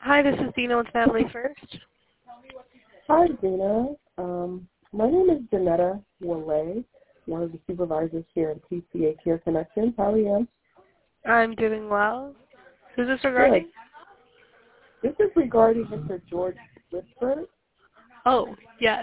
Hi, this is Dina with Family First. Hi, Dina. My name is Janetta Wale, one of the supervisors here at PCA Care Connections. How are you? I'm doing well. Who's this Good. regarding? This is regarding Mr. George Whitford. Oh, yes.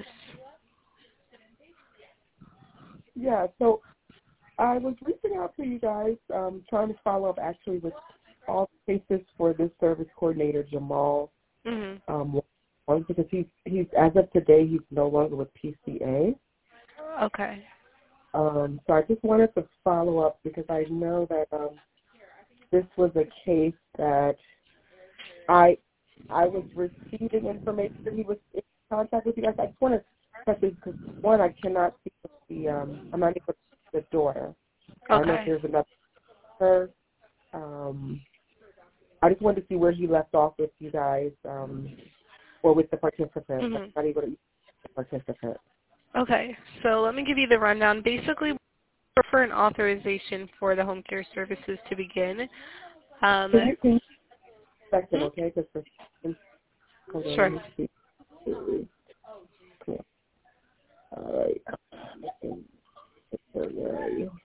Yeah, so I was reaching out to you guys, trying to follow up actually with all cases for this service coordinator, Jamal. Mm-hmm. Because he's as of today, he's no longer with PCA. Okay. So I just wanted to follow up because I know that this was a case that I was receiving information that he was in contact with you guys. I just want to, especially because one, I cannot see the I'm not able to see the daughter. I don't know if Okay. there's another. I just wanted to see where he left off with you guys, or with the participant. I'm Mm-hmm. not able to use the participant. Okay, so let me give you the rundown. Basically, we're for an authorization for the home care services to begin. Can you second, Hmm? okay? Because hold on, let Sure. me see. Yeah. All right. Where are you?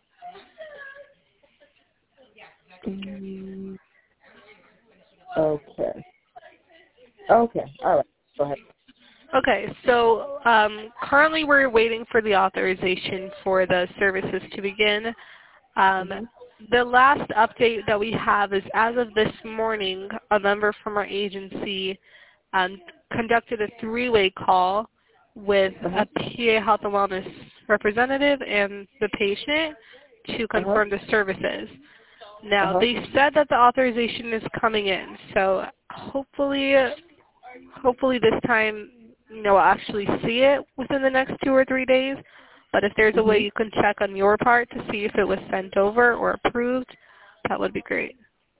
Okay. Okay. All right. Go ahead. Okay, so currently we're waiting for the authorization for the services to begin. Mhm. The last update that we have is as of this morning, a member from our agency conducted a three-way call with Uh-huh. a PA Health and Wellness representative and the patient to Uh-huh. confirm the services. Now, Uh-huh. they said that the authorization is coming in, so hopefully this time, we'll actually see it within the next 2 or 3 days. But if there's a way Mhm. you can check on your part to see if it was sent over or approved, that would be great.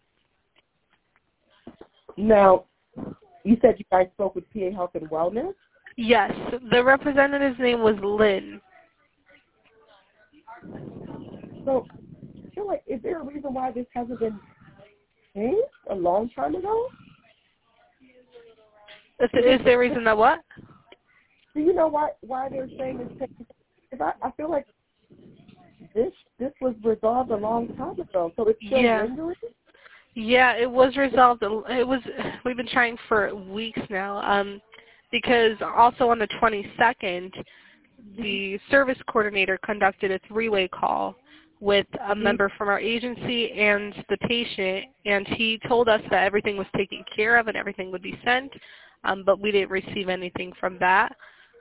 Now, you said you guys spoke with PA Health and Wellness. Yes, the representative's name was Lynn. So, I feel like, is there a reason why this hasn't been changed a long time ago? Is there a reason that what? Do you know why they're saying it's taking? Because I feel like this was resolved a long time ago, so it's still Yeah. lingering. Yeah, it was resolved. We've been trying for weeks now. Because also on the 22nd, the service coordinator conducted a three-way call with a Mhm. member from our agency and the patient, and he told us that everything was taken care of and everything would be sent, but we didn't receive anything from that.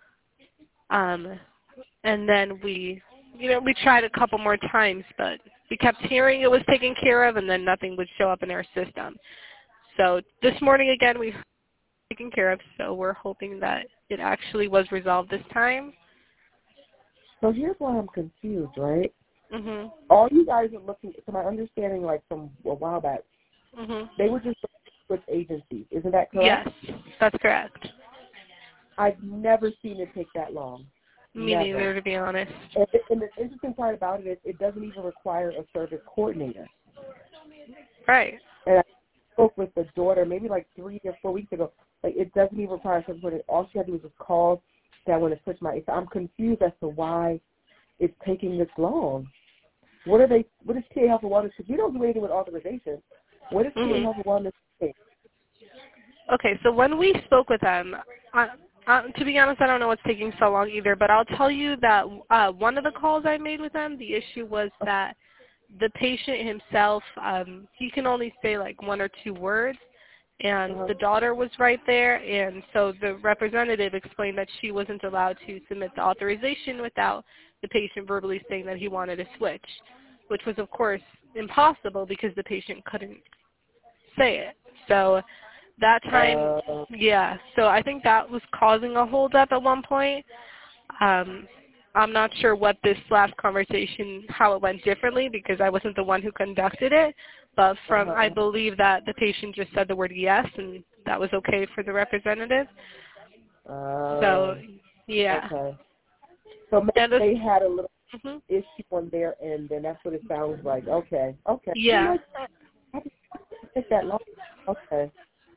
And then we tried a couple more times, but we kept hearing it was taken care of, and then nothing would show up in our system. So this morning again, we've taken care of, so we're hoping that it actually was resolved this time. So here's why I'm confused, right? Mhm. All you guys are looking, to my understanding, like from a while back, Mhm. they were just with agencies. Isn't that Yes, correct? that's correct. I've never seen it take that long. Me Never. neither, to be honest. And the interesting part about it is it doesn't even require a service coordinator. Right. And I spoke with the daughter maybe like 3 or 4 weeks ago. Like, it doesn't even require a service coordinator. All she had to do was just call that I want to switch my. So I'm confused as to why it's taking this long. What is PA Health and Wellness? Because we don't do anything with authorization. What is PA Mhm. Health and Wellness doing? Okay, so when we spoke with them, to be honest, I don't know what's taking so long either, but I'll tell you that one of the calls I made with them, the issue was that the patient himself, he can only say like 1 or 2 words, and Uh-huh. the daughter was right there, and so the representative explained that she wasn't allowed to submit the authorization without the patient verbally saying that he wanted to switch, which was, of course, impossible because the patient couldn't say it. So that time, Uh, yeah, so I think that was causing a holdup at one point. I'm not sure what this last conversation, how it went differently because I wasn't the one who conducted it, but I uh-huh. believe that the patient just said the word yes and that was okay for the representative. So, yeah. Okay. So maybe Yeah, they had a little mhm. issue on their end, and that's what it sounds like. Okay. Okay. I'm Yeah. like, how did it take that long? Okay.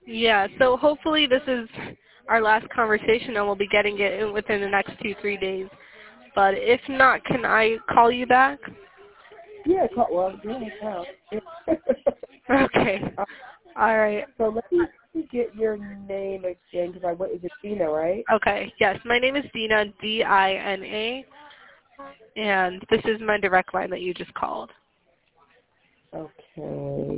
Yeah, so hopefully this is our last conversation and we'll be getting it in within the next 2-3 days. But if not, can I call you back? Yeah, well, yeah, now. Okay. All right. So let me get your name again, because is it Dina, right? Okay. Yes, my name is Dina, Dina, and this is my direct line that you just called. Okay.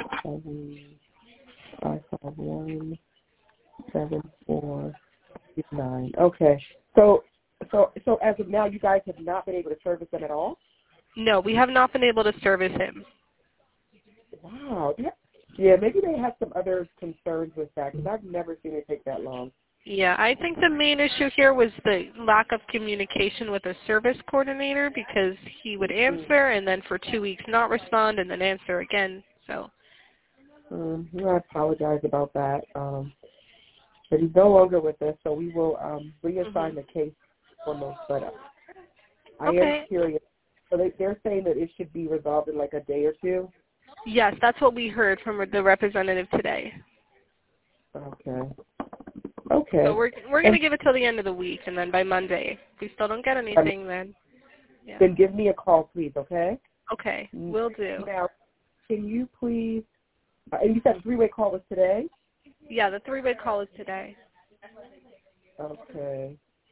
7-551-7439. Okay. So as of now, you guys have not been able to service them at all? No, we have not been able to service him. Wow. Yeah, maybe they have some other concerns with that, because I've never seen it take that long. Yeah, I think the main issue here was the lack of communication with the service coordinator, because he would answer and then for 2 weeks not respond and then answer again. So. I apologize about that. But he's no longer with us, so we will reassign the case foremost. But I am curious. So they're saying that it should be resolved in like a day or two? Yes, that's what we heard from the representative today. Okay. So we're going to give it till the end of the week, and then by Monday, if we still don't get anything, then yeah. Then give me a call, please, okay? Okay, will do. Now, can you please, and you said the three-way call was today? Yeah, the three-way call is today. Okay.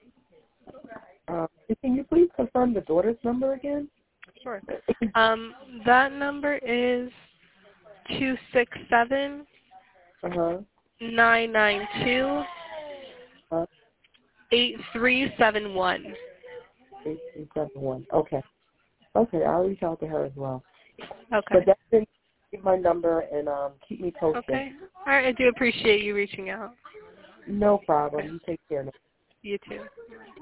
Can you please confirm the daughter's number again? Sure. That number is 267 992 8371. 8371. Okay. Okay, I'll reach out to her as well. Okay. But definitely give my number and keep me posted. Okay. All right, I do appreciate you reaching out. No problem. You take care now. You too.